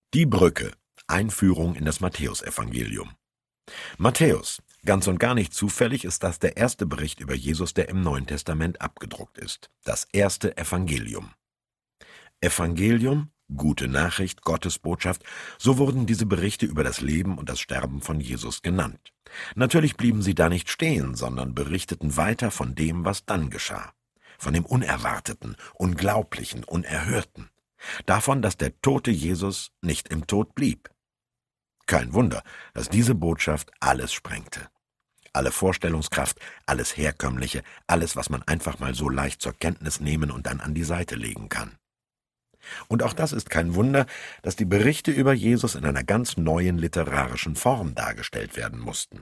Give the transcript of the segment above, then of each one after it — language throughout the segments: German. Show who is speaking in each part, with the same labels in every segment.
Speaker 1: Die Brücke. Einführung in das Matthäusevangelium. Matthäus. Ganz und gar nicht zufällig ist das der erste Bericht über Jesus, der im Neuen Testament abgedruckt ist. Das erste Evangelium. Evangelium, gute Nachricht, Gottesbotschaft, so wurden diese Berichte über das Leben und das Sterben von Jesus genannt. Natürlich blieben sie da nicht stehen, sondern berichteten weiter von dem, was dann geschah. Von dem Unerwarteten, Unglaublichen, Unerhörten. Davon, dass der tote Jesus nicht im Tod blieb. Kein Wunder, dass diese Botschaft alles sprengte. Alle Vorstellungskraft, alles Herkömmliche, alles, was man einfach mal so leicht zur Kenntnis nehmen und dann an die Seite legen kann. Und auch das ist kein Wunder, dass die Berichte über Jesus in einer ganz neuen literarischen Form dargestellt werden mussten.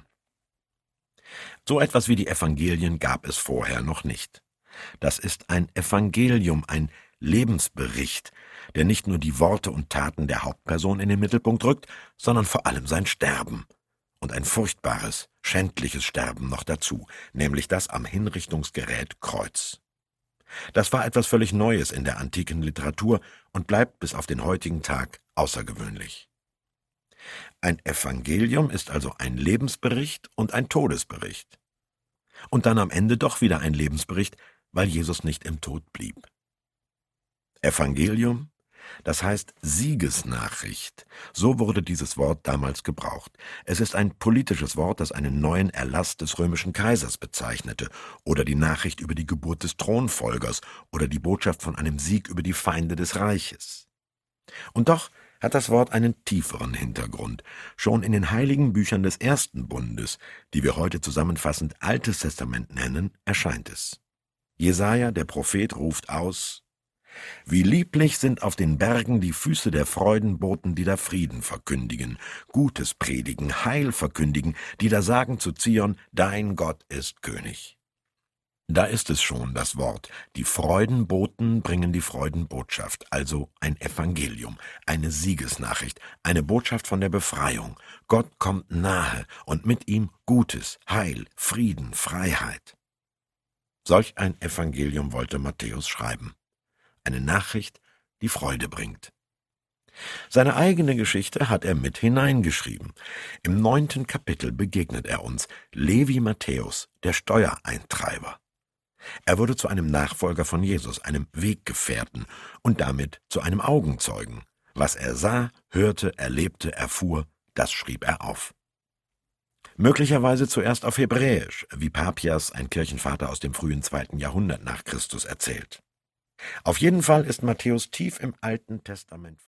Speaker 1: So etwas wie die Evangelien gab es vorher noch nicht. Das ist ein Evangelium, ein Lebensbericht, der nicht nur die Worte und Taten der Hauptperson in den Mittelpunkt rückt, sondern vor allem sein Sterben. Und ein furchtbares, schändliches Sterben noch dazu, nämlich das am Hinrichtungsgerät Kreuz. Das war etwas völlig Neues in der antiken Literatur und bleibt bis auf den heutigen Tag außergewöhnlich. Ein Evangelium ist also ein Lebensbericht und ein Todesbericht. Und dann am Ende doch wieder ein Lebensbericht, weil Jesus nicht im Tod blieb. Evangelium, das heißt Siegesnachricht. So wurde dieses Wort damals gebraucht. Es ist ein politisches Wort, das einen neuen Erlass des römischen Kaisers bezeichnete oder die Nachricht über die Geburt des Thronfolgers oder die Botschaft von einem Sieg über die Feinde des Reiches. Und doch hat das Wort einen tieferen Hintergrund. Schon in den heiligen Büchern des Ersten Bundes, die wir heute zusammenfassend Altes Testament nennen, erscheint es. Jesaja, der Prophet, ruft aus: Wie lieblich sind auf den Bergen die Füße der Freudenboten, die da Frieden verkündigen, Gutes predigen, Heil verkündigen, die da sagen zu Zion, dein Gott ist König. Da ist es schon, das Wort. Die Freudenboten bringen die Freudenbotschaft, also ein Evangelium, eine Siegesnachricht, eine Botschaft von der Befreiung. Gott kommt nahe und mit ihm Gutes, Heil, Frieden, Freiheit. Solch ein Evangelium wollte Matthäus schreiben. Eine Nachricht, die Freude bringt. Seine eigene Geschichte hat er mit hineingeschrieben. Im 9. Kapitel begegnet er uns, Levi Matthäus, der Steuereintreiber. Er wurde zu einem Nachfolger von Jesus, einem Weggefährten und damit zu einem Augenzeugen. Was er sah, hörte, erlebte, erfuhr, das schrieb er auf. Möglicherweise zuerst auf Hebräisch, wie Papias, ein Kirchenvater aus dem frühen 2. Jahrhundert nach Christus, erzählt. Auf jeden Fall ist Matthäus tief im Alten Testament